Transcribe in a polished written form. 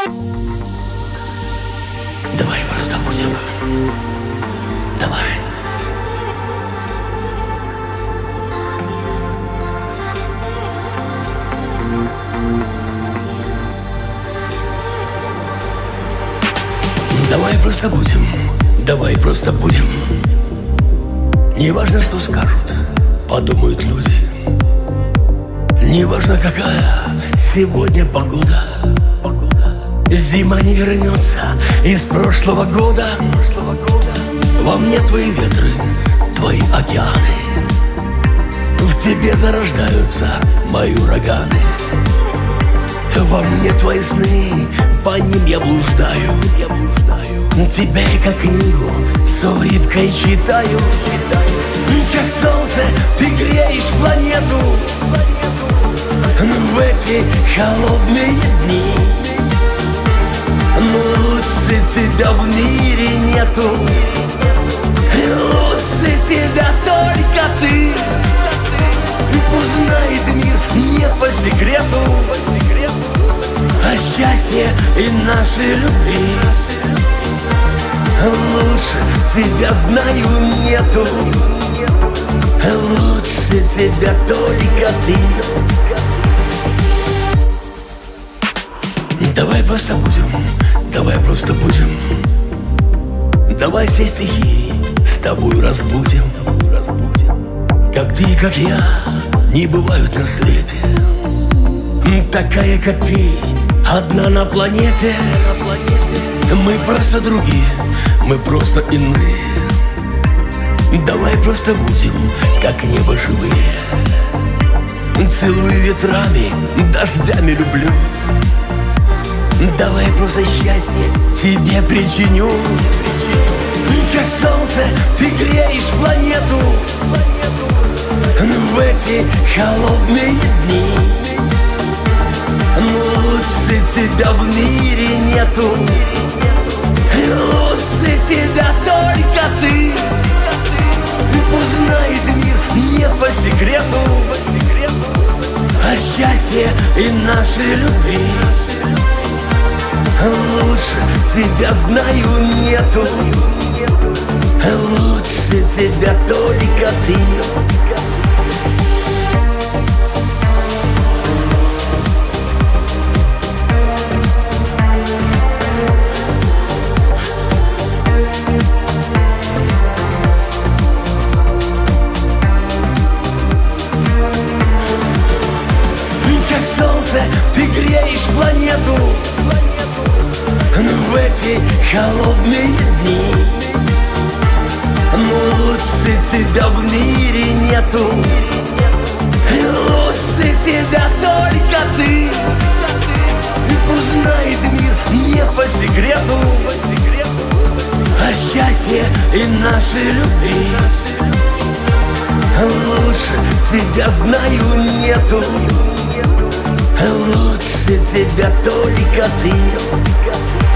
Давай просто будем. Давай. Давай просто будем. Давай просто будем. Не важно, что скажут, подумают люди. Не важно, какая сегодня погода. Зима не вернется из прошлого года. Во мне твои ветры, твои океаны. В тебе зарождаются мои ураганы. Во мне твои сны, по ним я блуждаю. Тебя я как книгу с улыбкой читаю. Как солнце ты греешь планету в эти холодные дни. Но лучше тебя в мире нету. Лучше тебя только ты. Пусть знает мир не по секрету о счастье и нашей любви. Лучше тебя знаю нету. Лучше тебя только ты. Давай просто будем, давай просто будем. Давай все стихи с тобой разбудим. Как ты и как я не бывают на свете. Такая, как ты, одна на планете. Мы просто другие, мы просто иные. Давай просто будем, как небо живые. Целую ветрами, дождями люблю. Давай просто счастье тебе причиню. Как солнце ты греешь планету в эти холодные дни. Но лучше тебя в мире нету. Лучше тебя только ты. Пусть знает мир не по секрету о счастье и нашей любви. Лучше тебя знаю нету. Лучше тебя только ты. Как солнце ты греешь планету в эти холодные дни. Но лучше тебя в мире нету. Лучше тебя только ты. Пусть знает мир не по секрету о счастье и нашей любви. Лучше тебя знаю нету. Лучше тебя только ты.